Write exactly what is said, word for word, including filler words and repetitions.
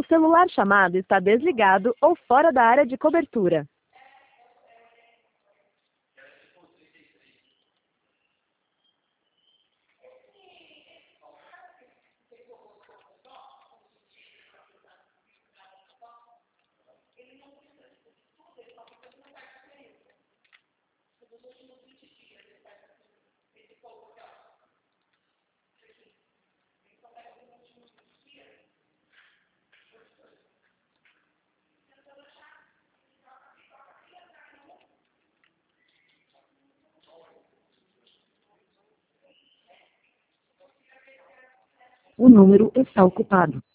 celular chamado está desligado ou fora da área de cobertura. O número está ocupado.